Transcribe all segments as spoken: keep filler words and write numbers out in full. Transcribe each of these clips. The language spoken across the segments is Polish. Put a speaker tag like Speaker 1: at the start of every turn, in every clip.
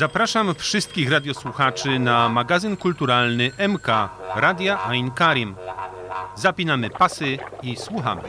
Speaker 1: Zapraszam wszystkich radiosłuchaczy na magazyn kulturalny M K Radia Ain Karim. Zapinamy pasy i słuchamy.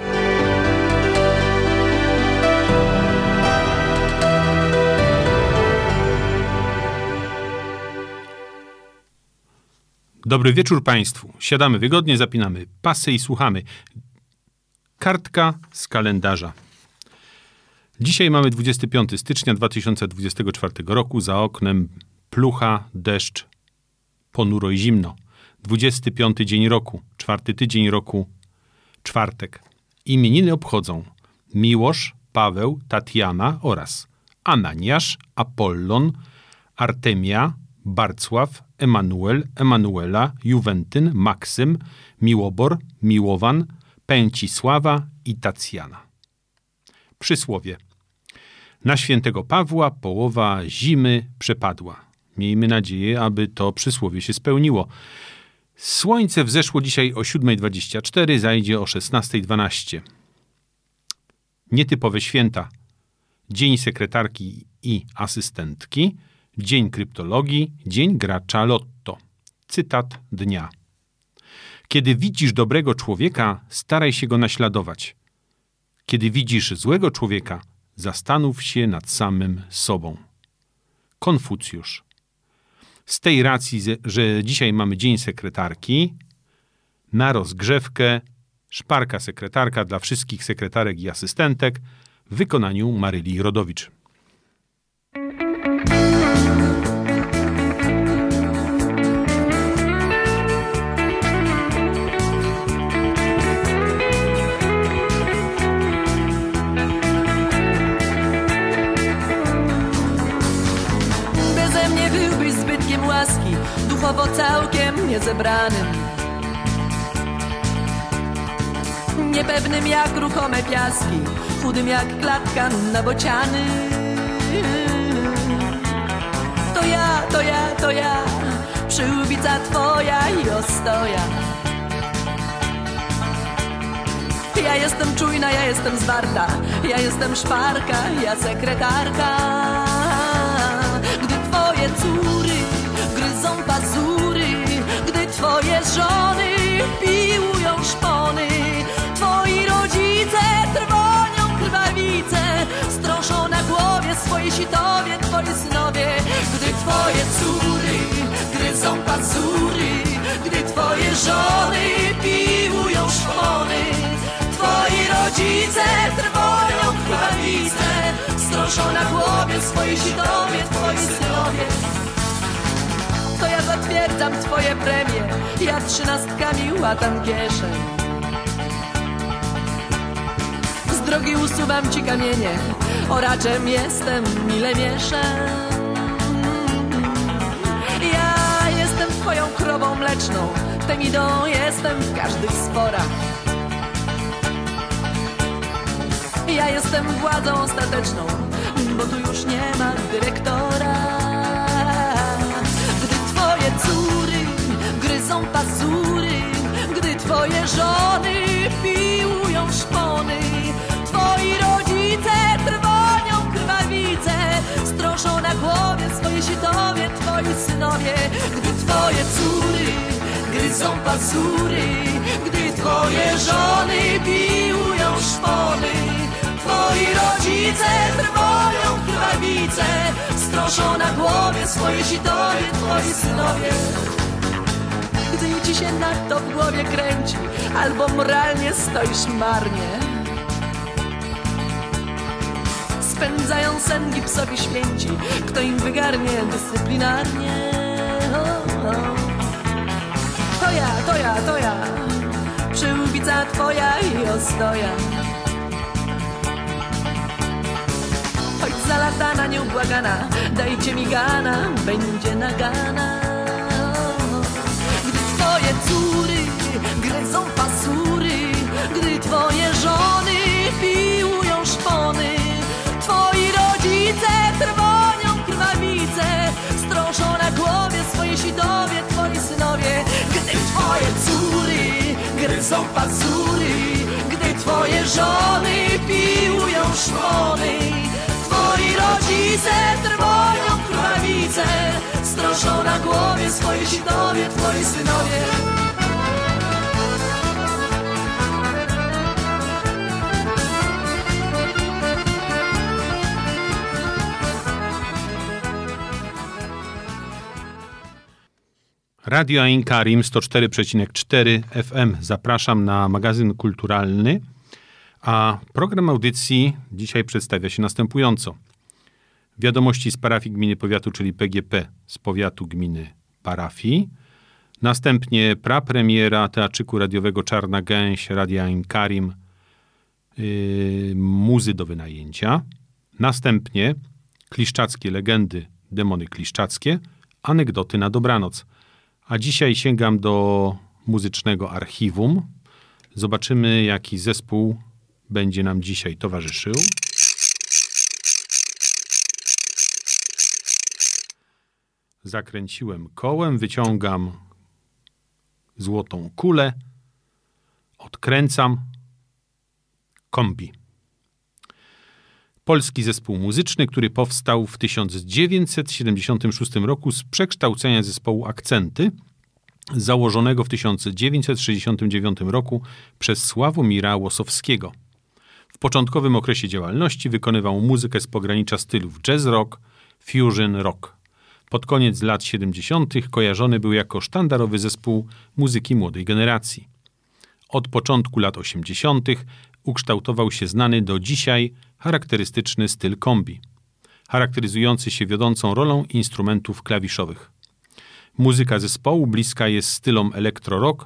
Speaker 1: Dobry wieczór Państwu. Siadamy wygodnie, zapinamy pasy i słuchamy. Kartka z kalendarza. Dzisiaj mamy dwudziestego piątego stycznia dwa tysiące dwudziestego czwartego roku. Za oknem plucha, deszcz, ponuro i zimno. dwudziesty piąty dzień roku, czwarty tydzień roku, czwartek. Imieniny obchodzą Miłosz, Paweł, Tatiana oraz Ananiasz, Apollon, Artemia, Barcław, Emanuel, Emanuela, Juwentyn, Maksym, Miłobor, Miłowan, Pęcisława i Tacjana. Przysłowie. Na świętego Pawła połowa zimy przepadła. Miejmy nadzieję, aby to przysłowie się spełniło. Słońce wzeszło dzisiaj o siódma dwadzieścia cztery, zajdzie o szesnasta dwanaście. Nietypowe święta. Dzień sekretarki i asystentki, dzień kryptologii, dzień gracza lotto. Cytat dnia. Kiedy widzisz dobrego człowieka, staraj się go naśladować. Kiedy widzisz złego człowieka, zastanów się nad samym sobą. Konfucjusz. Z tej racji, że dzisiaj mamy dzień sekretarki, na rozgrzewkę szparka sekretarka dla wszystkich sekretarek i asystentek w wykonaniu Maryli Rodowicz.
Speaker 2: Duchowo całkiem niezebranym, niepewnym jak ruchome piaski, chudym jak klatka na bociany. To ja, to ja, to ja, przyłbica twoja i ostoja. Ja jestem czujna, ja jestem zwarta, ja jestem szparka, ja sekretarka. Gdy twoje córy gryzą pazury, gdy twoje żony piłują szpony, twoi rodzice trwonią krwawice, strąszą na głowie swoje sitowie, twoi synowie. Gdy twoje córy gryzą pazury, gdy twoje żony piłują szpony, twoi rodzice trwonią krwawice, strąszą na głowie swoje sitowie, twoi synowie. To ja zatwierdzam twoje premie, ja trzynastkami łatam kieszeń. Z drogi usuwam ci kamienie, oraczem jestem, mile mieszę. Ja jestem twoją krową mleczną, temidą jestem w każdych sporach. Ja jestem władzą ostateczną, bo tu już nie ma dyrektora. Córy gryzą pazury, gdy twoje żony piłują szpony, twoi rodzice trwonią krwawice, strąszą na głowie swoje sitowie, twoi synowie. Gdy twoje córy gryzą pazury, gdy twoje żony piłują szpony, twoi rodzice trwonią krwawice, strąszą na głowie swoje sitowie, twoi synowie. Gdy ci się na to w głowie kręci, albo moralnie stoisz marnie, spędzają sen gipsowi święci, kto im wygarnie dyscyplinarnie. O, o. To ja, to ja, to ja, przyłbica twoja i ostoja. Choć zalatana, nieubłagana, dajcie mi gana, będzie nagana. Gdy twoje córy gryzą pasury, gdy twoje żony piłują szpony, twoi rodzice trwonią krwawice, strąszą na głowie swoje sitowie, twoi synowie. Gdy twoje córy gryzą pazury, gdy twoje żony piłują szpony, twoi rodzice trwoją krwawice, słońce stroszą na głowie swoje sidowie, twoi synowie.
Speaker 1: Radio Ain Karim sto cztery przecinek cztery F M. Zapraszam na magazyn kulturalny, a program audycji dzisiaj przedstawia się następująco. Wiadomości z parafii gminy powiatu, czyli P G P z powiatu gminy parafii. Następnie prapremiera teatrzyku radiowego Czarna Gęś, Radia Ain Karim, yy, muzy do wynajęcia. Następnie kliszczackie legendy, demony kliszczackie, anegdoty na dobranoc. A dzisiaj sięgam do muzycznego archiwum. Zobaczymy, jaki zespół będzie nam dzisiaj towarzyszył. Zakręciłem kołem, wyciągam złotą kulę, odkręcam. Kombi. Polski zespół muzyczny, który powstał w tysiąc dziewięćset siedemdziesiątym szóstym roku z przekształcenia zespołu Akcenty, założonego w tysiąc dziewięćset sześćdziesiątym dziewiątym roku przez Sławomira Łosowskiego. W początkowym okresie działalności wykonywał muzykę z pogranicza stylów jazz rock, fusion rock. Pod koniec lat siedemdziesiątych kojarzony był jako sztandarowy zespół muzyki młodej generacji. Od początku lat osiemdziesiątych ukształtował się znany do dzisiaj charakterystyczny styl kombi, charakteryzujący się wiodącą rolą instrumentów klawiszowych. Muzyka zespołu bliska jest stylom elektro-rock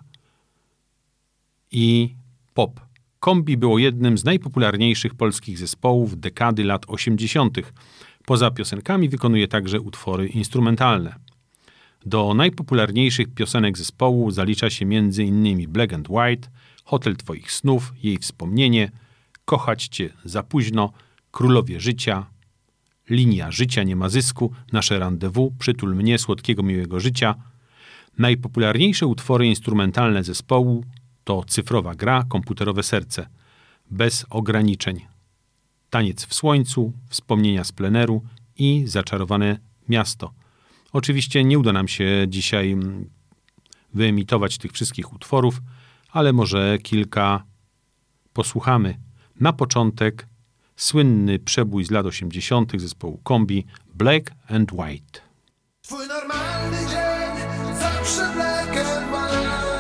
Speaker 1: i pop. Kombi było jednym z najpopularniejszych polskich zespołów dekady lat osiemdziesiątych. Poza piosenkami wykonuje także utwory instrumentalne. Do najpopularniejszych piosenek zespołu zalicza się między innymi Black and White, Hotel Twoich snów, Jej wspomnienie, Kochać Cię za późno, Królowie życia, Linia życia nie ma zysku, Nasze rendezvous, Przytul mnie, Słodkiego miłego życia. Najpopularniejsze utwory instrumentalne zespołu to Cyfrowa gra, Komputerowe serce, Bez ograniczeń, Taniec w słońcu, Wspomnienia z pleneru i Zaczarowane miasto. Oczywiście nie uda nam się dzisiaj wyemitować tych wszystkich utworów, ale może kilka posłuchamy. Na początek słynny przebój z lat osiemdziesiątych zespołu Kombi Black and White.
Speaker 3: Twój normalny dzień zawsze black and white.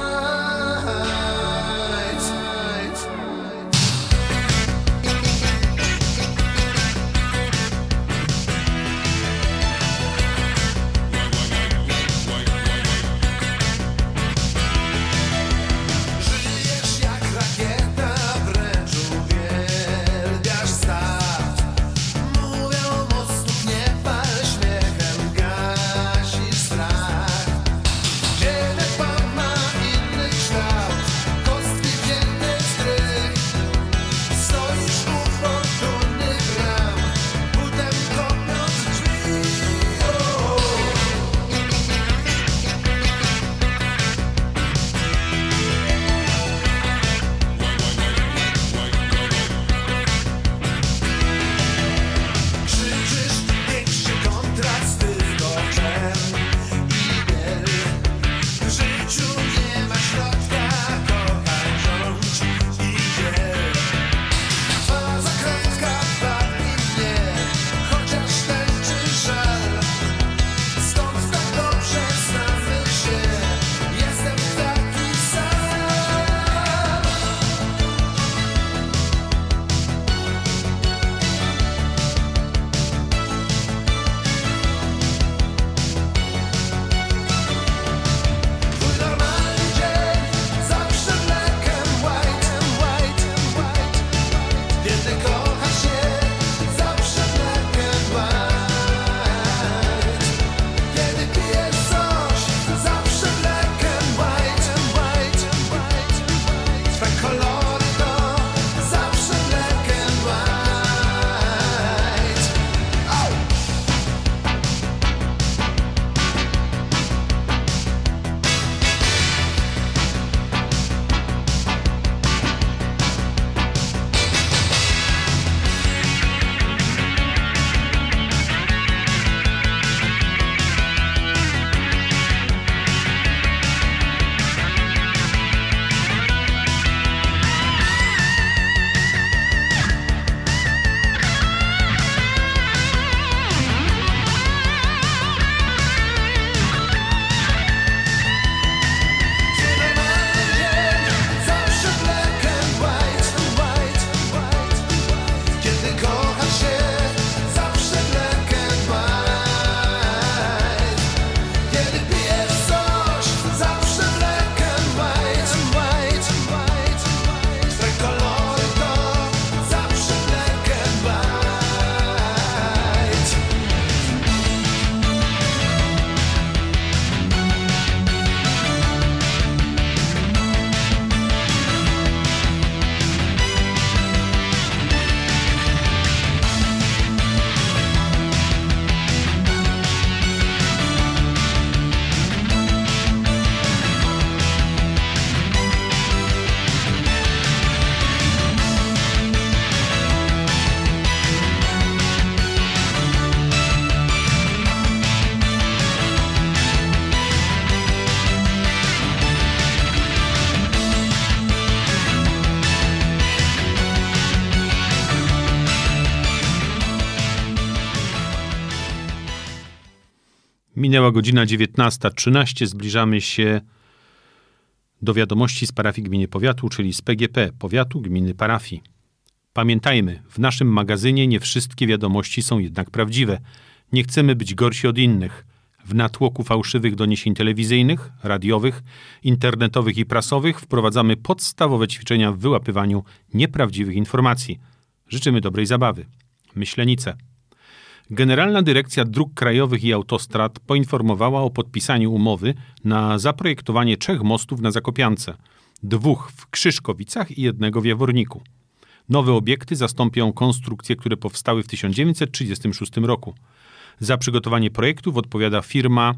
Speaker 3: Żyjesz jak rakieta, wręcz uwielbiasz start. Mówią mostów nie pal, śmiechem
Speaker 1: Minęła godzina dziewiętnasta trzynaście. Zbliżamy się do wiadomości z parafii gminy powiatu, czyli z P G P, powiatu, gminy, parafii. Pamiętajmy, w naszym magazynie nie wszystkie wiadomości są jednak prawdziwe. Nie chcemy być gorsi od innych. W natłoku fałszywych doniesień telewizyjnych, radiowych, internetowych i prasowych wprowadzamy podstawowe ćwiczenia w wyłapywaniu nieprawdziwych informacji. Życzymy dobrej zabawy. Myślenice. Generalna Dyrekcja Dróg Krajowych i Autostrad poinformowała o podpisaniu umowy na zaprojektowanie trzech mostów na Zakopiance, dwóch w Krzyszkowicach i jednego w Jaworniku. Nowe obiekty zastąpią konstrukcje, które powstały w tysiąc dziewięćset trzydziestym szóstym roku. Za przygotowanie projektów odpowiada firma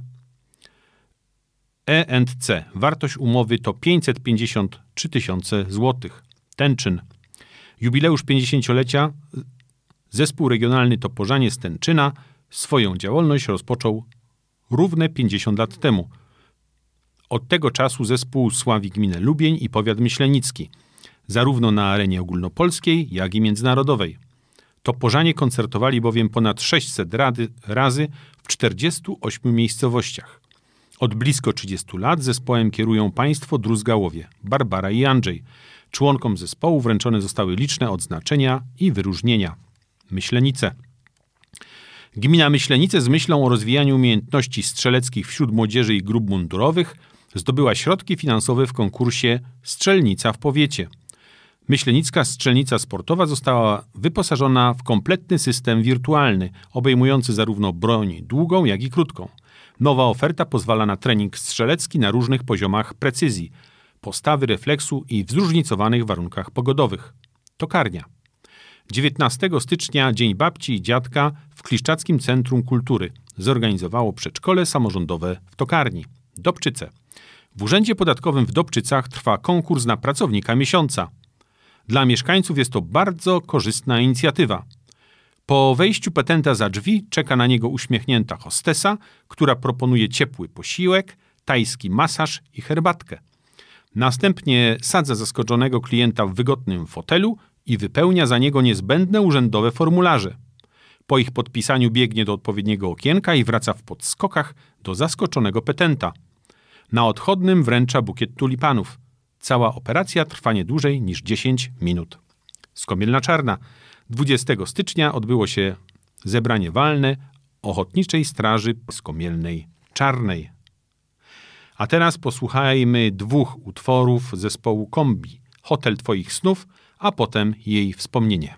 Speaker 1: E and C. Wartość umowy to pięćset pięćdziesiąt trzy tysiące złotych. Tenczyn. Jubileusz pięćdziesięciolecia Zespół Regionalny Toporzanie z Tenczyna swoją działalność rozpoczął równe pięćdziesiąt lat temu. Od tego czasu zespół sławi gminę Lubień i powiat myślenicki, zarówno na arenie ogólnopolskiej, jak i międzynarodowej. Toporzanie koncertowali bowiem ponad sześćset rady, razy w czterdziestu ośmiu miejscowościach. Od blisko trzydziestu lat zespołem kierują państwo Druzgałowie, Barbara i Andrzej. Członkom zespołu wręczone zostały liczne odznaczenia i wyróżnienia. Myślenice. Gmina Myślenice z myślą o rozwijaniu umiejętności strzeleckich wśród młodzieży i grup mundurowych zdobyła środki finansowe w konkursie Strzelnica w powiecie. Myślenicka strzelnica sportowa została wyposażona w kompletny system wirtualny, obejmujący zarówno broń długą, jak i krótką. Nowa oferta pozwala na trening strzelecki na różnych poziomach precyzji, postawy, refleksu i w zróżnicowanych warunkach pogodowych. Tokarnia. dziewiętnastego stycznia Dzień Babci i Dziadka w Kliszczackim Centrum Kultury zorganizowało przedszkole samorządowe w Tokarni. Dobczyce. W Urzędzie Podatkowym w Dobczycach trwa konkurs na pracownika miesiąca. Dla mieszkańców jest to bardzo korzystna inicjatywa. Po wejściu petenta za drzwi czeka na niego uśmiechnięta hostesa, która proponuje ciepły posiłek, tajski masaż i herbatkę. Następnie sadza zaskoczonego klienta w wygodnym fotelu i wypełnia za niego niezbędne urzędowe formularze. Po ich podpisaniu biegnie do odpowiedniego okienka i wraca w podskokach do zaskoczonego petenta. Na odchodnym wręcza bukiet tulipanów. Cała operacja trwa nie dłużej niż dziesięć minut. Skomielna Czarna. dwudziestego stycznia odbyło się zebranie walne Ochotniczej Straży Skomielnej Czarnej. A teraz posłuchajmy dwóch utworów zespołu Kombi. Hotel Twoich snów, a potem jej wspomnienie.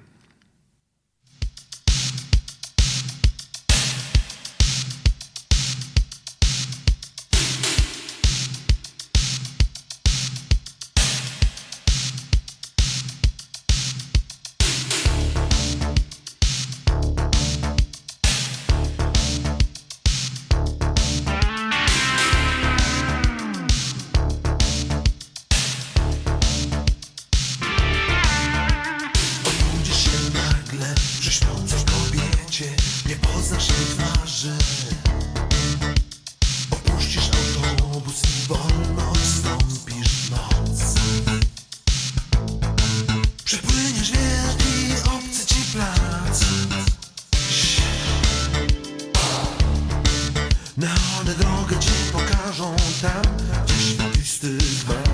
Speaker 3: Neony drogę ci pokażą tam, gdzie świetlisty znak.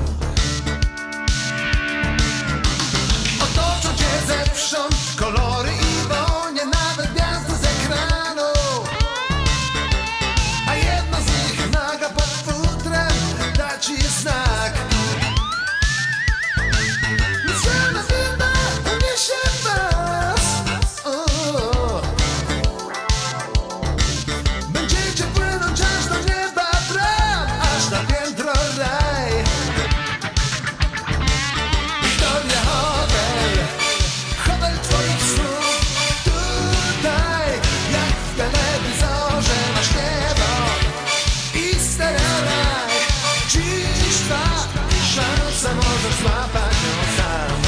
Speaker 3: Otoczą cię zewsząd kolory i wonie, nawet gwiazdy z ekranu. A jedna z nich naga pod futrem da ci znak. Niedzielna winda uniesie was. O, będziecie płynąć aż do nieba bram, aż na piętro raj. Historia hotel, hotel twoich snów. Tutaj jak w telewizorze masz niebo i stereoraj. Dziś trwa szansa, możesz złapać ją sam.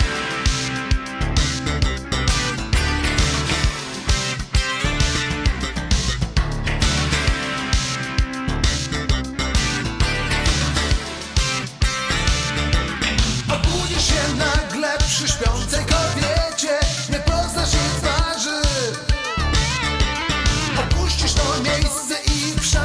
Speaker 3: Obudzisz się nagle przy śpiącej kobiecie, nie poznasz jej twarzy. Opuścisz to miejsce i wszędzie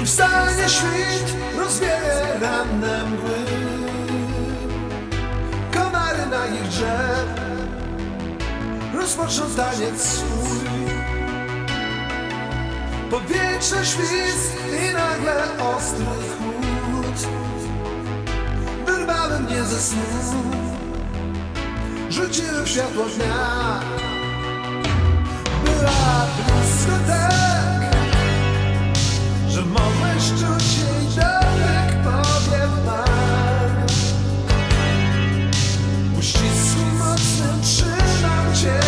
Speaker 3: wstanie świt, rozwieje ranne mgły. Komary na ich drzew rozpoczną taniec swój. Powietrze świst i nagle ostry chłód wyrwały mnie ze snu, rzuciły w światło dnia. Była blisko tak, że mogłeś czuć jej dotyk powiew mar. Uścisku mocnym trzymał cię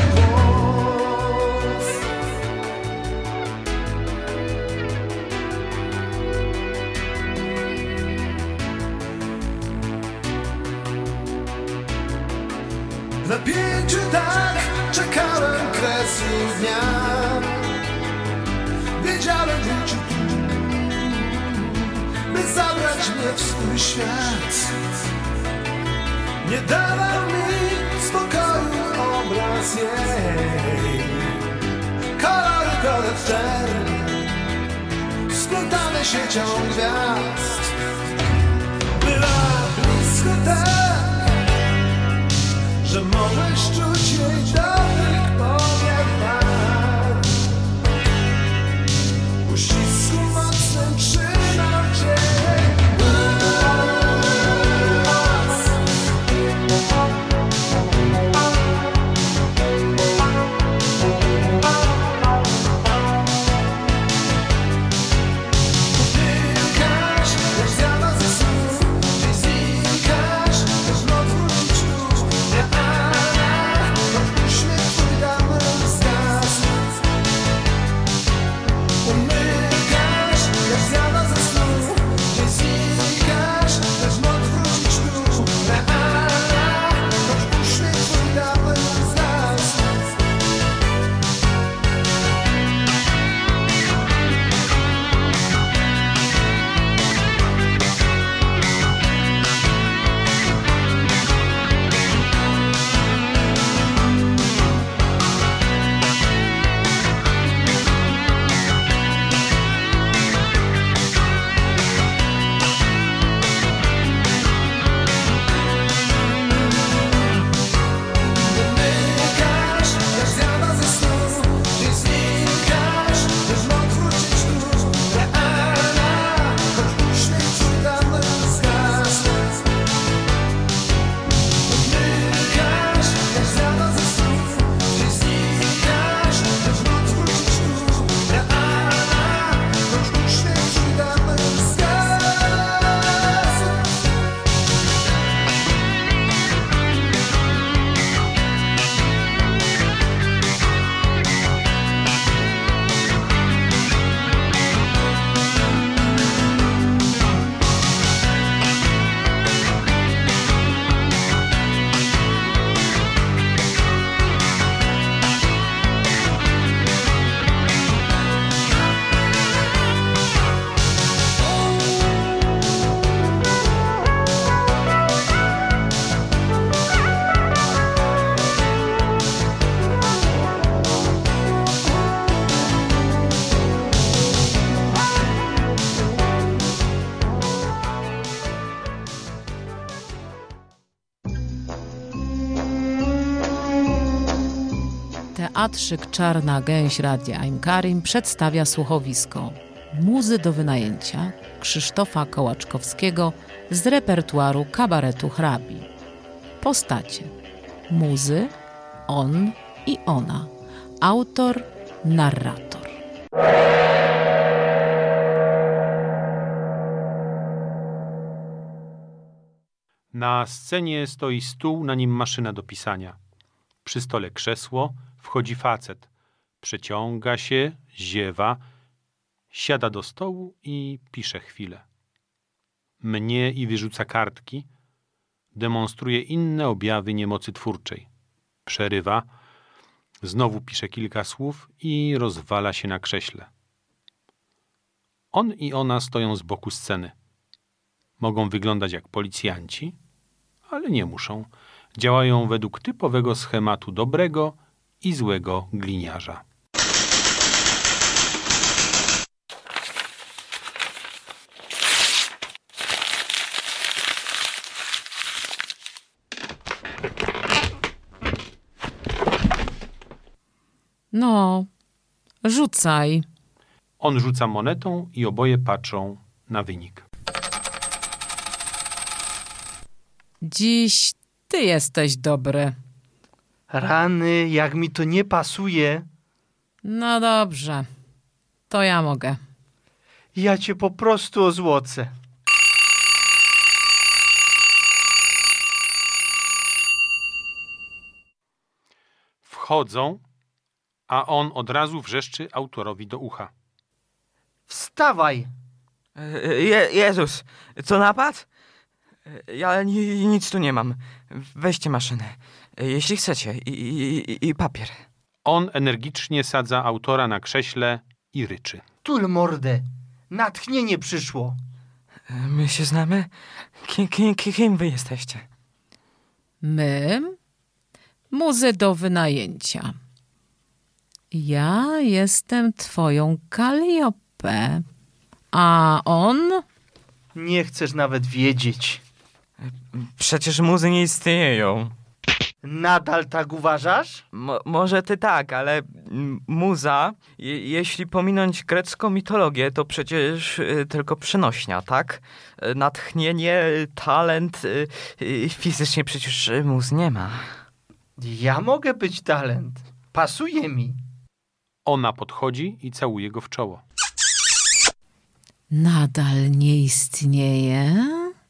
Speaker 3: głos. W napięciu tak czekałem kresu dnia. Wiedziałem, że tu, by zabrać mnie w swój świat. Nie dawał mi spokoju obraz jej. Kolory kolor czerni splątane siecią gwiazd. Była blisko tak, że mogłeś czuć jej dotyk powiew mar. Uścisku mocnym trzymał cię głos. Znikasz, jak zjada ze snu. Gdzieś znikasz, też noc wrócić tu. Realna, choć uśmiech twój dawno zgasł. Umykasz, jak zjada ze snu. Gdzieś znikasz, też noc wrócić tu. Realna, choć uśmiech twój dawno zgasł. Umykasz, jak zjada ze snu. Gdzieś znikasz, też noc wrócić tu. Realna, choć uśmiech twój dawno zgasł. Umykasz, jak zjada ze snu. Gdzieś znikasz, też noc wrócić tu. Realna, choć uśmiech twój dawno zgasł.
Speaker 4: Teatrzyk Czarna Gęś Radia Im Karim przedstawia słuchowisko Muzy do wynajęcia Krzysztofa Kołaczkowskiego z repertuaru kabaretu Hrabi. Postacie: muzy, on i ona. Autor, narrator.
Speaker 1: Na scenie stoi stół, na nim maszyna do pisania. Przy stole krzesło, wchodzi facet. Przeciąga się, ziewa, siada do stołu i pisze chwilę. Mnie i wyrzuca kartki. Demonstruje inne objawy niemocy twórczej. Przerywa, znowu pisze kilka słów i rozwala się na krześle. On i ona stoją z boku sceny. Mogą wyglądać jak policjanci, ale nie muszą. Działają według typowego schematu dobrego i złego gliniarza.
Speaker 4: No, rzucaj.
Speaker 1: On rzuca monetą i oboje patrzą na wynik.
Speaker 4: Dziś ty jesteś dobry.
Speaker 5: Rany, jak mi to nie pasuje.
Speaker 4: No dobrze, to ja mogę.
Speaker 5: Ja cię po prostu ozłocę.
Speaker 1: Wchodzą, a on od razu wrzeszczy autorowi do ucha.
Speaker 5: Wstawaj!
Speaker 6: Je, Jezus, co napad? Ja ni, nic tu nie mam. Weźcie maszynę, jeśli chcecie, i, i, i papier.
Speaker 1: On energicznie sadza autora na krześle i ryczy.
Speaker 5: Tul mordę. Natchnienie przyszło.
Speaker 6: My się znamy? Kim, kim, kim wy jesteście?
Speaker 4: My? Muzy do wynajęcia. Ja jestem twoją Kaliopę, a on?
Speaker 5: Nie chcesz nawet wiedzieć.
Speaker 6: Przecież muzy nie istnieją.
Speaker 5: Nadal tak uważasz?
Speaker 6: Mo, może ty tak, ale mm, muza, je, jeśli pominąć grecką mitologię, to przecież y, tylko przenośnia, tak? Y, Natchnienie, y, talent, y, y, fizycznie przecież y, muz nie ma.
Speaker 5: Ja mogę być talent. Pasuje mi.
Speaker 1: Ona podchodzi i całuje go w czoło.
Speaker 4: Nadal nie istnieje?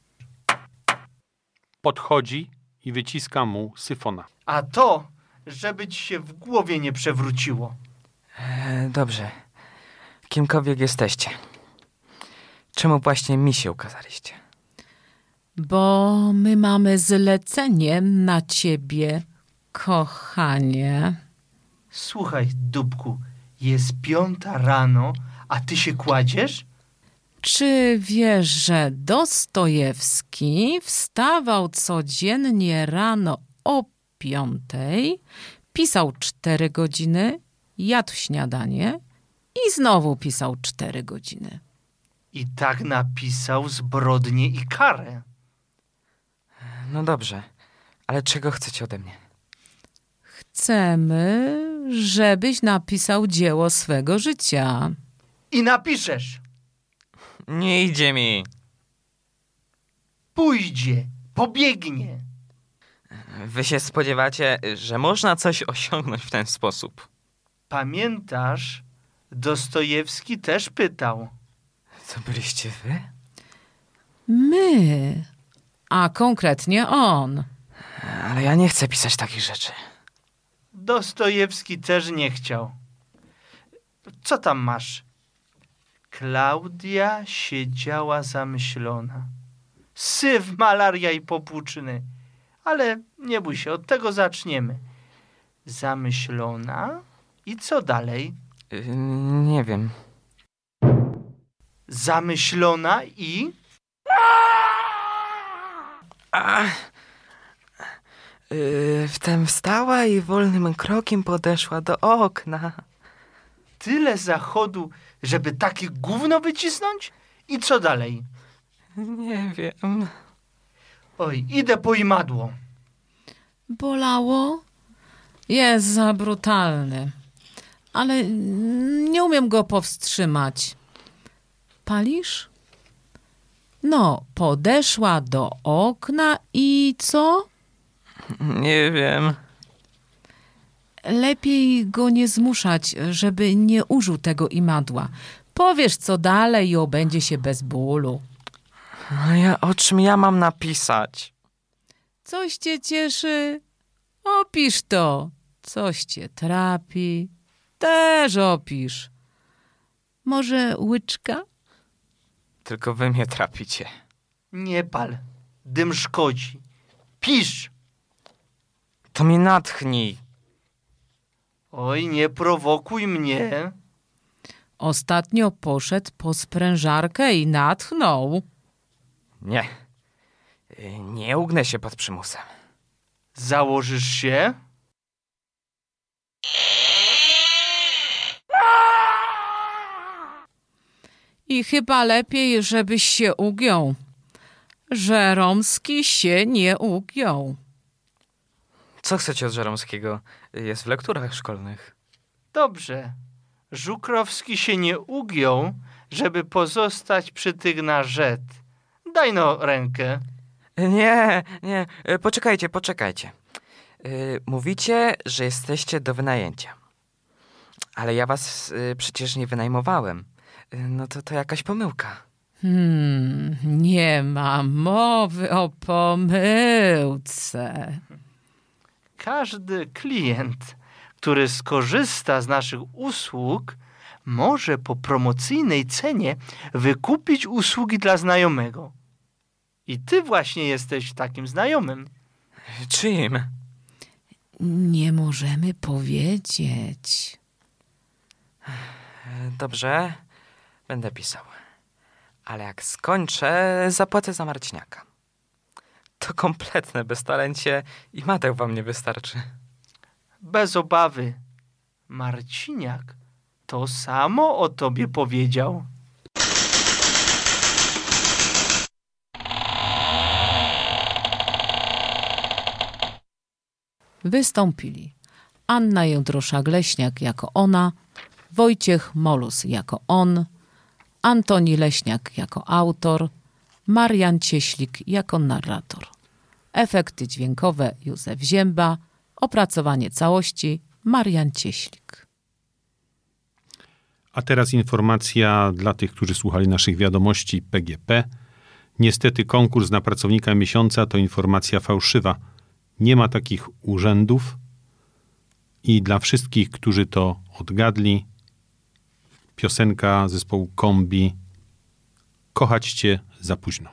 Speaker 1: Podchodzi i wyciska mu syfona.
Speaker 5: A to, żeby ci się w głowie nie przewróciło.
Speaker 6: E, dobrze. Kimkolwiek jesteście. Czemu właśnie mi się ukazaliście?
Speaker 4: Bo my mamy zlecenie na ciebie, kochanie.
Speaker 5: Słuchaj, dupku, jest piąta rano, a ty się kładziesz?
Speaker 4: Czy wiesz, że Dostojewski wstawał codziennie rano o piątej, pisał cztery godziny, jadł śniadanie i znowu pisał cztery godziny.
Speaker 5: I tak napisał zbrodnię i karę.
Speaker 6: No dobrze, ale czego chcecie ode mnie?
Speaker 4: Chcemy, żebyś napisał dzieło swego życia.
Speaker 5: I napiszesz.
Speaker 6: Nie idzie mi.
Speaker 5: Pójdzie, pobiegnie.
Speaker 6: Wy się spodziewacie, że można coś osiągnąć w ten sposób.
Speaker 5: Pamiętasz, Dostojewski też pytał.
Speaker 6: To byliście wy?
Speaker 4: My, a konkretnie on.
Speaker 6: Ale ja nie chcę pisać takich rzeczy.
Speaker 5: Dostojewski też nie chciał. Co tam masz? Klaudia siedziała zamyślona. Syf, malaria i popłuczyny. Ale nie bój się, od tego zaczniemy. Zamyślona? I co dalej?
Speaker 6: Yy, nie wiem.
Speaker 5: Zamyślona i...
Speaker 6: A, yy, wtem wstała i wolnym krokiem podeszła do okna.
Speaker 5: Tyle zachodu, żeby takie gówno wycisnąć? I co dalej?
Speaker 6: Nie wiem.
Speaker 5: Oj, idę po imadło.
Speaker 4: Bolało? Jest za brutalny. Ale nie umiem go powstrzymać. Palisz? No, podeszła do okna i co?
Speaker 6: Nie wiem.
Speaker 4: Lepiej go nie zmuszać, żeby nie użył tego imadła. Powiesz co dalej i obędzie się bez bólu.
Speaker 6: Ale ja, o czym ja mam napisać?
Speaker 4: Coś cię cieszy? Opisz to. Coś cię trapi? Też opisz. Może łyczka?
Speaker 6: Tylko wy mnie trapicie.
Speaker 5: Nie pal. Dym szkodzi. Pisz.
Speaker 6: To mnie natchnij.
Speaker 5: Oj, nie prowokuj mnie.
Speaker 4: Ostatnio poszedł po sprężarkę i natchnął.
Speaker 6: Nie. Yy, Nie ugnę się pod przymusem.
Speaker 5: Założysz się?
Speaker 4: I chyba lepiej, żebyś się ugiął. Żeromski się nie ugiął.
Speaker 6: Co chcecie od Żeromskiego? Jest w lekturach szkolnych.
Speaker 5: Dobrze. Żukrowski się nie ugiął, żeby pozostać przy tych na rzet. Daj no rękę.
Speaker 6: Nie, nie, y, poczekajcie, poczekajcie. Y, mówicie, że jesteście do wynajęcia. Ale ja was y, przecież nie wynajmowałem. Y, no to to jakaś pomyłka.
Speaker 4: Hmm, nie ma mowy o pomyłce.
Speaker 5: Każdy klient, który skorzysta z naszych usług, może po promocyjnej cenie wykupić usługi dla znajomego. I ty właśnie jesteś takim znajomym.
Speaker 6: Czyim?
Speaker 4: Nie możemy powiedzieć.
Speaker 6: Y, Dobrze, będę pisał. Ale jak skończę, zapłacę za Marciniaka. To kompletne beztalencie i matek wam nie wystarczy.
Speaker 5: Bez obawy. Marciniak to samo o tobie powiedział.
Speaker 4: Wystąpili Anna Jędroszak-Leśniak jako ona, Wojciech Molus jako on, Antoni Leśniak jako autor, Marian Cieślik jako narrator. Efekty dźwiękowe Józef Zięba, opracowanie całości Marian Cieślik.
Speaker 1: A teraz informacja dla tych, którzy słuchali naszych wiadomości P G P. Niestety konkurs na pracownika miesiąca to informacja fałszywa. Nie ma takich urzędów i dla wszystkich, którzy to odgadli, piosenka zespołu Kombi Kochać Cię za późno.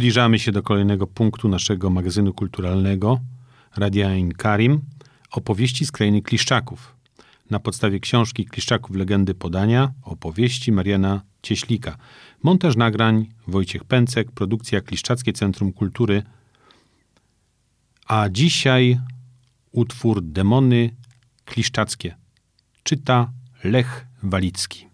Speaker 1: Zbliżamy się do kolejnego punktu naszego magazynu kulturalnego Radia Ain Karim, opowieści z krainy Kliszczaków. Na podstawie książki Kliszczaków Legendy Podania, opowieści Mariana Cieślika. Montaż nagrań Wojciech Pęcek, produkcja Kliszczackie Centrum Kultury. A dzisiaj utwór Demony Kliszczackie. Czyta Lech Walicki.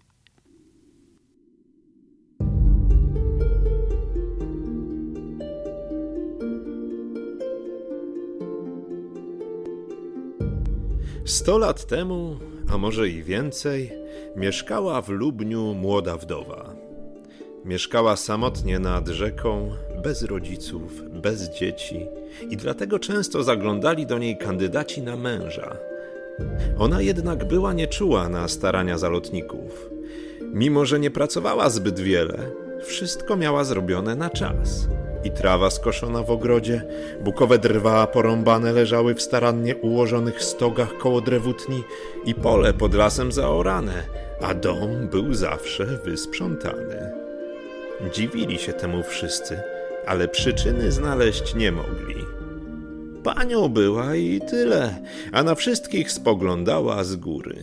Speaker 7: Sto lat temu, a może i więcej, mieszkała w Lubniu młoda wdowa. Mieszkała samotnie nad rzeką, bez rodziców, bez dzieci i dlatego często zaglądali do niej kandydaci na męża. Ona jednak była nieczuła na starania zalotników. Mimo że nie pracowała zbyt wiele, wszystko miała zrobione na czas. I trawa skoszona w ogrodzie, bukowe drwa porąbane leżały w starannie ułożonych stogach koło drewutni i pole pod lasem zaorane, a dom był zawsze wysprzątany. Dziwili się temu wszyscy, ale przyczyny znaleźć nie mogli. Panią była i tyle, a na wszystkich spoglądała z góry.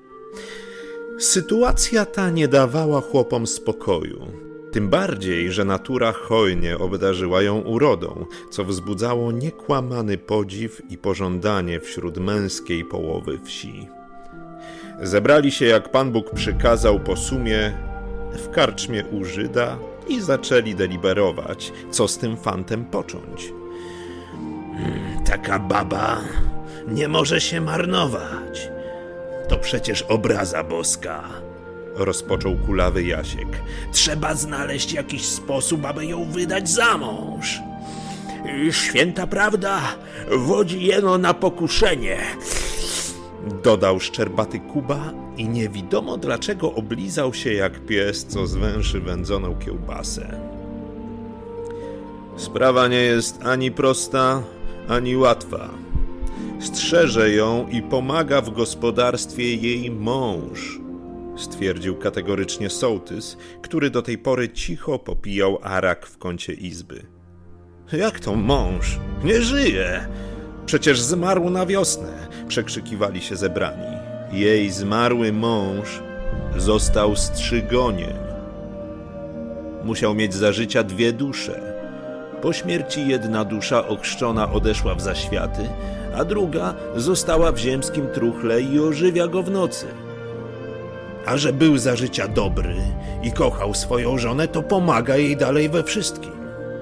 Speaker 7: Sytuacja ta nie dawała chłopom spokoju. Tym bardziej, że natura hojnie obdarzyła ją urodą, co wzbudzało niekłamany podziw i pożądanie wśród męskiej połowy wsi. Zebrali się, jak Pan Bóg przykazał, po sumie w karczmie u Żyda i zaczęli deliberować, co z tym fantem począć. Taka baba nie może się marnować. To przecież obraza boska. Rozpoczął kulawy Jasiek. Trzeba znaleźć jakiś sposób, aby ją wydać za mąż. Święta prawda wodzi jeno na pokuszenie. Dodał szczerbaty Kuba i nie wiadomo dlaczego oblizał się jak pies, co zwęszy wędzoną kiełbasę. Sprawa nie jest ani prosta, ani łatwa. Strzeże ją i pomaga w gospodarstwie jej mąż, stwierdził kategorycznie sołtys, który do tej pory cicho popijał arak w kącie izby. Jak to mąż? Nie żyje! Przecież zmarł na wiosnę, przekrzykiwali się zebrani. Jej zmarły mąż został strzygoniem. Musiał mieć za życia dwie dusze. Po śmierci jedna dusza ochrzczona odeszła w zaświaty, a druga została w ziemskim truchle i ożywia go w nocy. A że był za życia dobry i kochał swoją żonę, to pomaga jej dalej we wszystkim.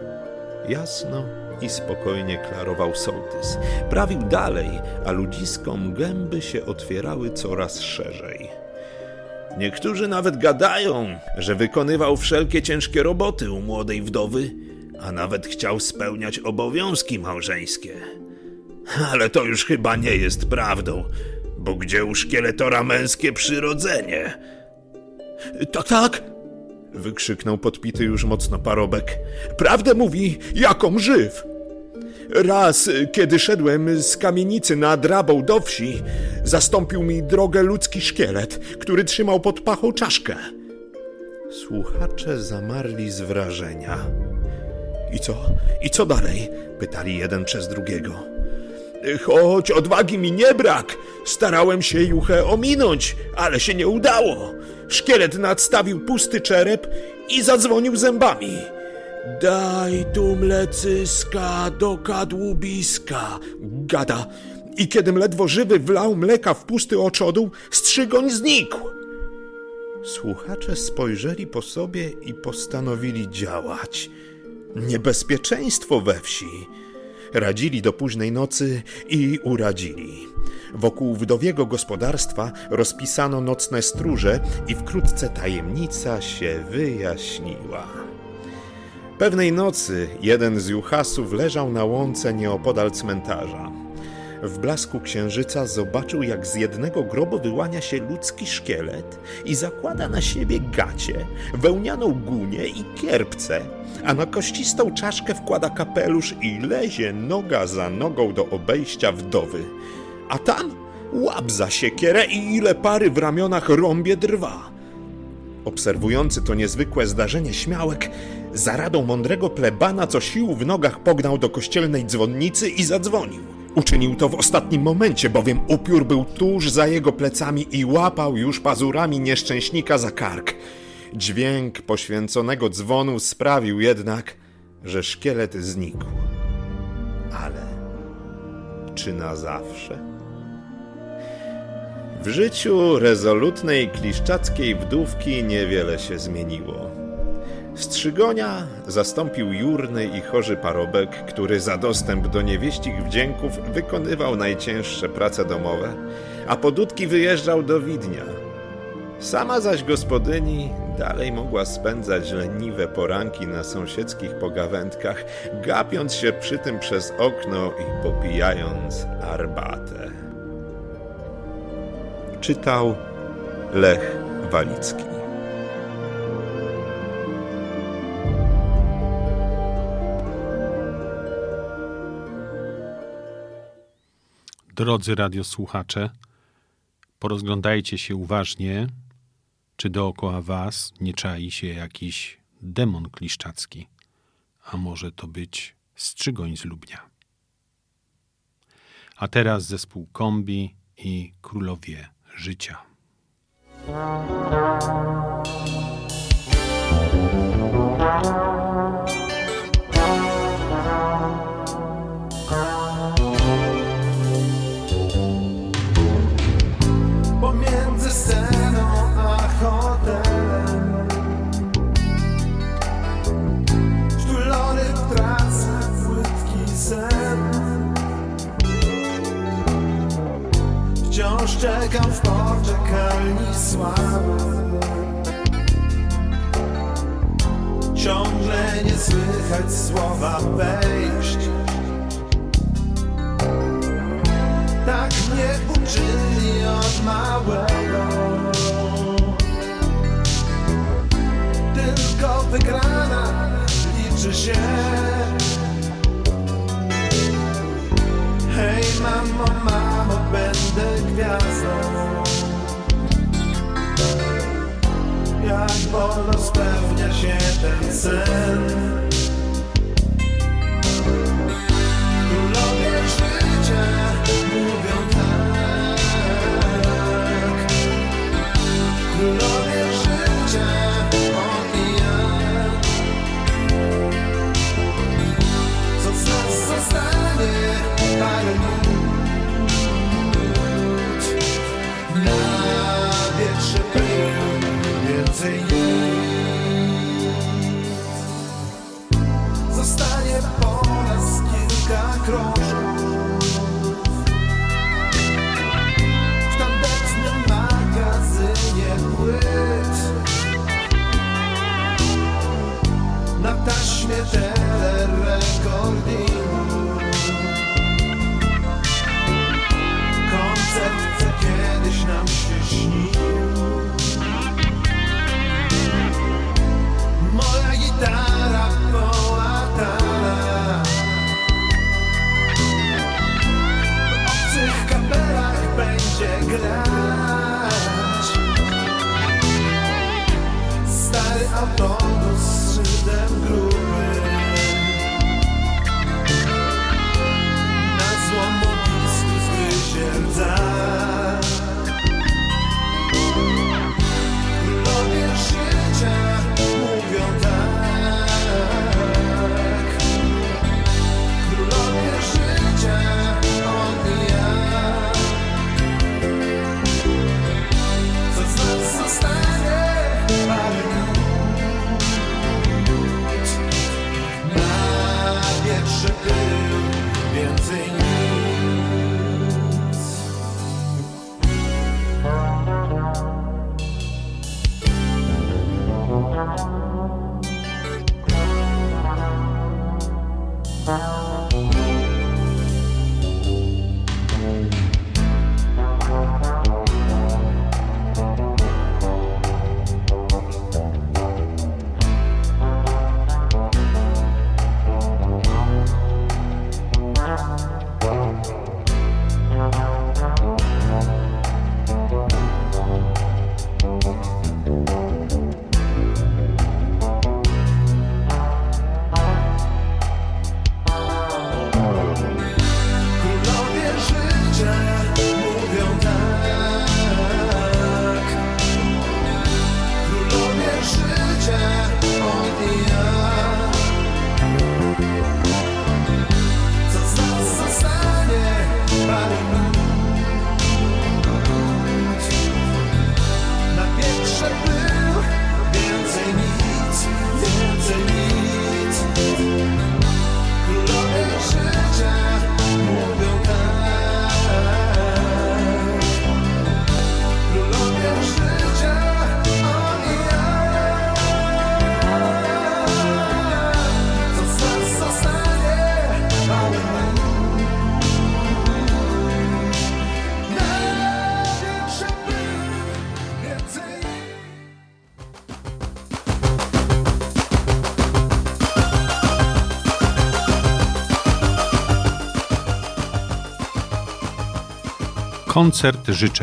Speaker 7: Jasno i spokojnie klarował sołtys. Prawił dalej, a ludziskom gęby się otwierały coraz szerzej. Niektórzy nawet gadają, że wykonywał wszelkie ciężkie roboty u młodej wdowy, a nawet chciał spełniać obowiązki małżeńskie. Ale to już chyba nie jest prawdą, bo gdzie u szkieletora męskie przyrodzenie? To tak? Wykrzyknął podpity już mocno parobek. Prawdę mówi, jaką żyw! Raz, kiedy szedłem z kamienicy nad Rabą do wsi, zastąpił mi drogę ludzki szkielet, który trzymał pod pachą czaszkę. Słuchacze zamarli z wrażenia. I co? I co dalej? Pytali jeden przez drugiego. Choć odwagi mi nie brak, starałem się juchę ominąć, ale się nie udało. Szkielet nadstawił pusty czerep i zadzwonił zębami. Daj tu mlecyska do kadłubiska, gada. I kiedym ledwo żywy wlał mleka w pusty oczodół, strzygoń znikł. Słuchacze spojrzeli po sobie i postanowili działać. Niebezpieczeństwo we wsi. Radzili do późnej nocy i uradzili. Wokół wdowiego gospodarstwa rozpisano nocne stróże i wkrótce tajemnica się wyjaśniła. Pewnej nocy jeden z juchasów leżał na łące nieopodal cmentarza. W blasku księżyca zobaczył, jak z jednego grobu wyłania się ludzki szkielet i zakłada na siebie gacie, wełnianą gunię i kierpce, a na kościstą czaszkę wkłada kapelusz i lezie noga za nogą do obejścia wdowy. A tam łap za siekierę i ile pary w ramionach rąbie drwa. Obserwujący to niezwykłe zdarzenie śmiałek za radą mądrego plebana co sił w nogach pognał do kościelnej dzwonnicy i zadzwonił. Uczynił to w ostatnim momencie, bowiem upiór był tuż za jego plecami i łapał już pazurami nieszczęśnika za kark. Dźwięk poświęconego dzwonu sprawił jednak, że szkielet znikł. Ale czy na zawsze? W życiu rezolutnej kliszczackiej wdówki niewiele się zmieniło. Strzygonia zastąpił jurny i chorzy parobek, który za dostęp do niewieścich wdzięków wykonywał najcięższe prace domowe, a po dudki wyjeżdżał do Widnia. Sama zaś gospodyni dalej mogła spędzać leniwe poranki na sąsiedzkich pogawędkach, gapiąc się przy tym przez okno i popijając arbatę. Czytał Lech Walicki.
Speaker 1: Drodzy radiosłuchacze, porozglądajcie się uważnie, czy dookoła was nie czai się jakiś demon kliszczacki, a może to być Strzygoń z Lubnia. A teraz zespół Kombi i Królowie Życia.
Speaker 3: Pomiędzy sceną a hotelem, wtulony w tracę płytki sen, wciąż czekam w poczekalni sławy. Ciągle nie słychać słowa wejść. Tak mnie uczyli od małego. Tylko wygrana liczy się. Hej mamo, mamo, będę gwiazdą. Jak wolno spełnia się ten sen. Królowie życia mówią tak. Królowie życia, on i ja. Co z nas zostanie? Parę minut. Na wietrze pył, więcej nic. Zostanie po nas kilka krążków w tandetnym magazynie płyt, na taśmie telerekordingu. Koncert, co kiedyś nam się śnił. Moja gitara połatana w obcych kapelach będzie grać. Stary autobus z szyldem grupy na złomowisku zgryzie rdza. Królowie życia mówią tak. Królowie życia, on i ja.
Speaker 1: Koncert życzeń.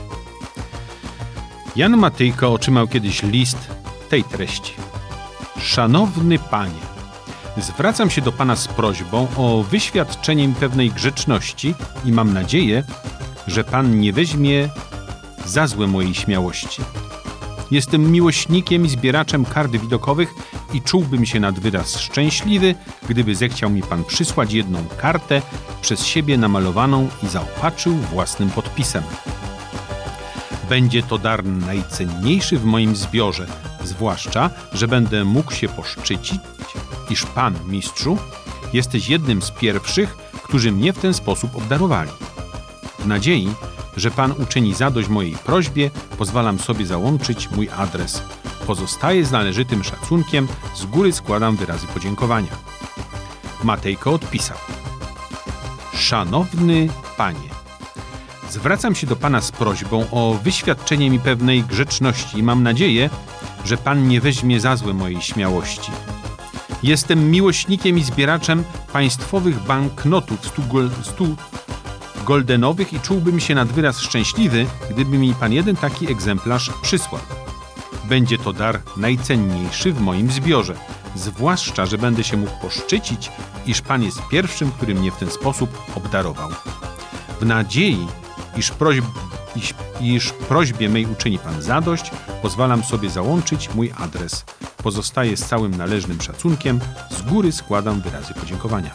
Speaker 1: Jan Matejko otrzymał kiedyś list tej treści. Szanowny panie, zwracam się do pana z prośbą o wyświadczenie pewnej grzeczności i mam nadzieję, że pan nie weźmie za złe mojej śmiałości. Jestem miłośnikiem i zbieraczem kart widokowych i czułbym się nad wyraz szczęśliwy, gdyby zechciał mi pan przysłać jedną kartę przez siebie namalowaną i zaopatrzył własnym podpisem. Będzie to dar najcenniejszy w moim zbiorze, zwłaszcza, że będę mógł się poszczycić, iż pan, mistrzu, jesteś jednym z pierwszych, którzy mnie w ten sposób obdarowali. W nadziei, że pan uczyni zadość mojej prośbie, pozwalam sobie załączyć mój adres. Pozostaję z należytym szacunkiem, z góry składam wyrazy podziękowania. Matejko odpisał. Szanowny panie, zwracam się do pana z prośbą o wyświadczenie mi pewnej grzeczności i mam nadzieję, że pan nie weźmie za złe mojej śmiałości. Jestem miłośnikiem i zbieraczem państwowych banknotów stu, gol, stu goldenowych i czułbym się nad wyraz szczęśliwy, gdyby mi pan jeden taki egzemplarz przysłał. Będzie to dar najcenniejszy w moim zbiorze, zwłaszcza, że będę się mógł poszczycić, iż pan jest pierwszym, który mnie w ten sposób obdarował. W nadziei, iż, prośb, iż, iż prośbie mej uczyni pan zadość, pozwalam sobie załączyć mój adres. Pozostaję z całym należnym szacunkiem, z góry składam wyrazy podziękowania.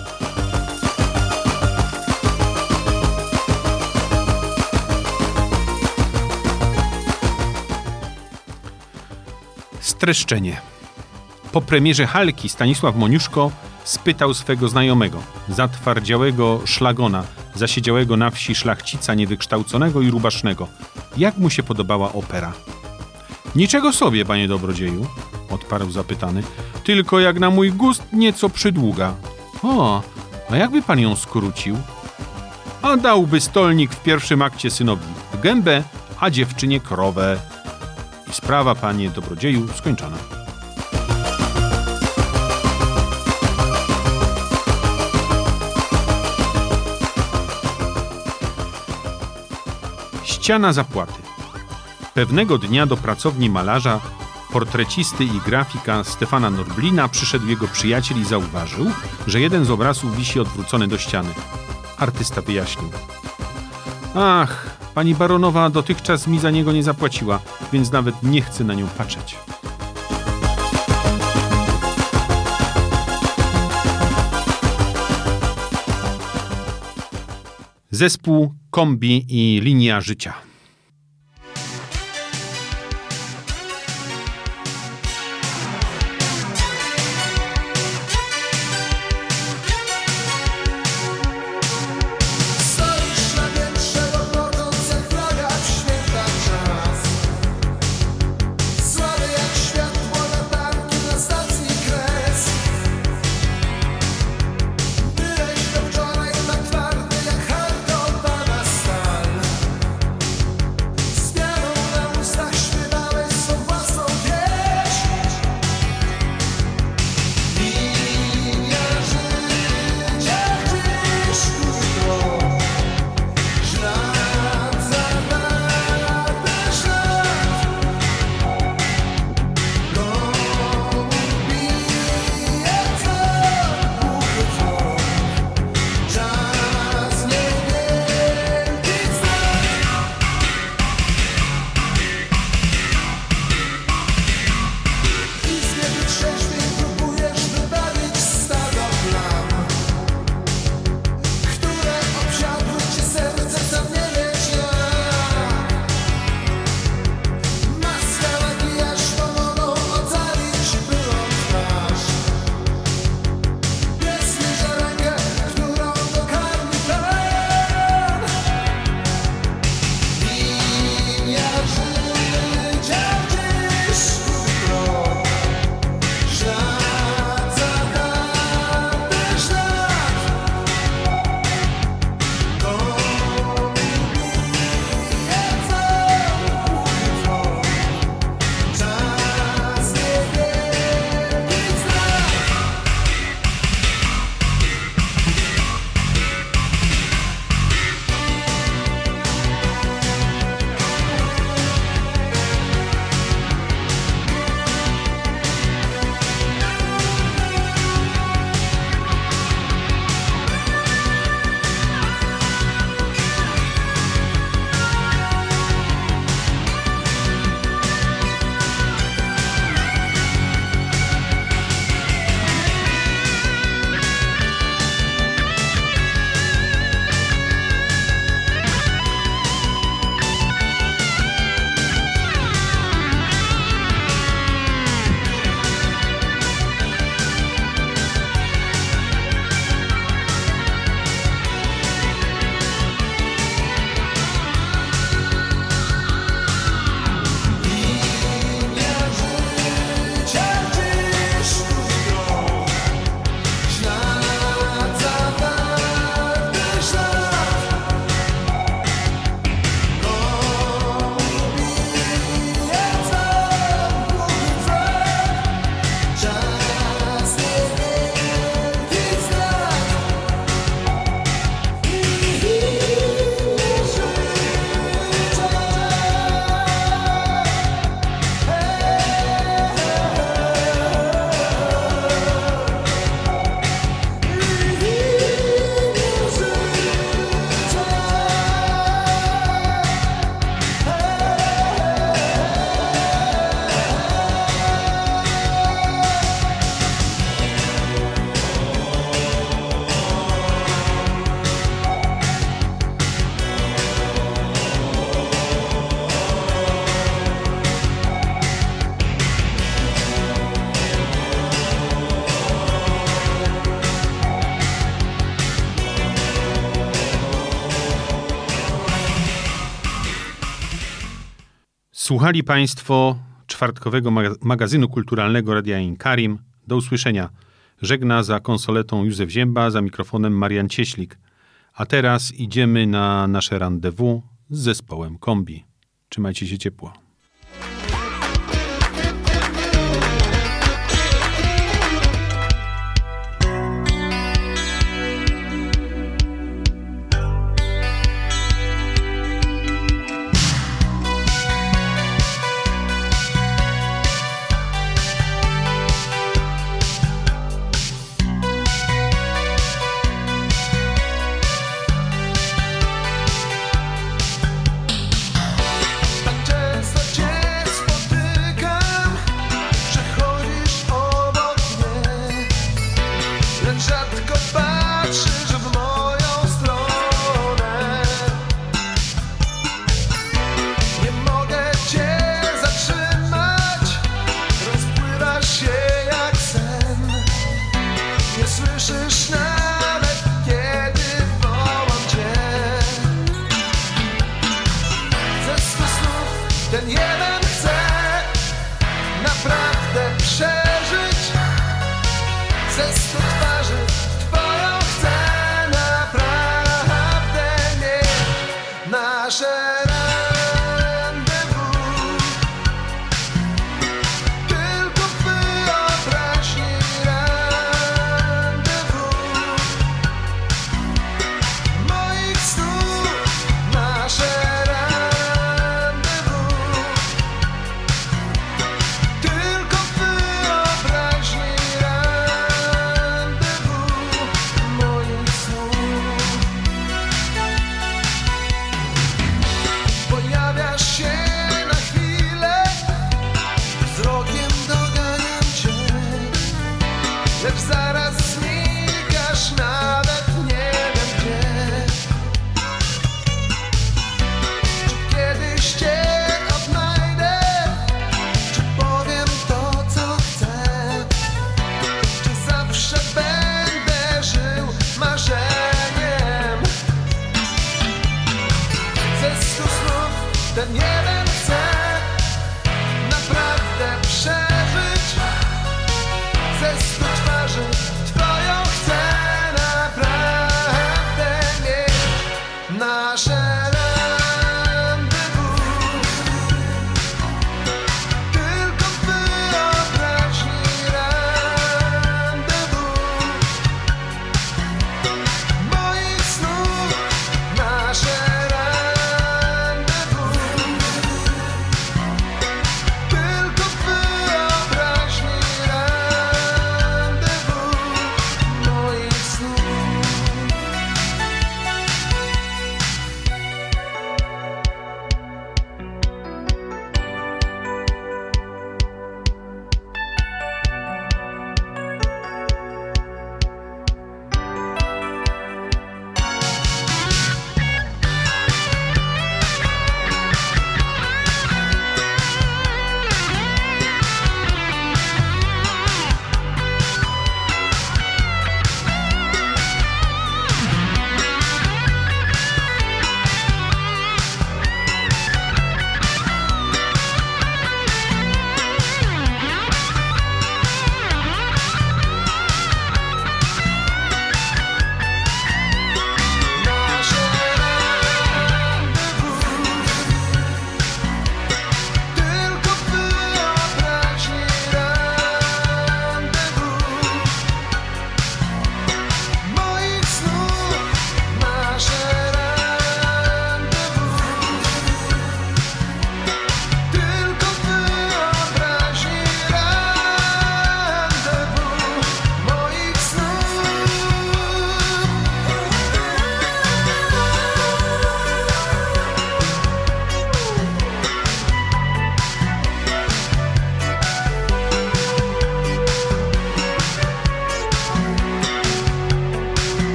Speaker 1: Streszczenie. Po premierze Halki Stanisław Moniuszko spytał swego znajomego, zatwardziałego szlagona, zasiedziałego na wsi szlachcica niewykształconego i rubasznego, jak mu się podobała opera. Niczego sobie, panie dobrodzieju, odparł zapytany, tylko jak na mój gust nieco przydługa. O, a jakby pan ją skrócił? A dałby stolnik w pierwszym akcie synowi gębę, a dziewczynie krowę. I sprawa, panie dobrodzieju, skończona. Ściana zapłaty. Pewnego dnia do pracowni malarza, portrecisty i grafika Stefana Norblina przyszedł jego przyjaciel i zauważył, że jeden z obrazów wisi odwrócony do ściany. Artysta wyjaśnił. Ach, pani baronowa dotychczas mi za niego nie zapłaciła, więc nawet nie chcę na nią patrzeć. Zespół, kombi i linia życia.
Speaker 3: Stoisz na piętrze, dopłynąc jak flaga w święta czas. Słaby jak światło latarki na stacji Kres. Byłeś do wczoraj tak twardy jak hartowana stal.
Speaker 1: Słuchali Państwo czwartkowego magazynu kulturalnego Radia Inkarim. Do usłyszenia. Żegna za konsoletą Józef Zięba, za mikrofonem Marian Cieślik. A teraz idziemy na nasze rendezvous z zespołem Kombi. Trzymajcie się ciepło.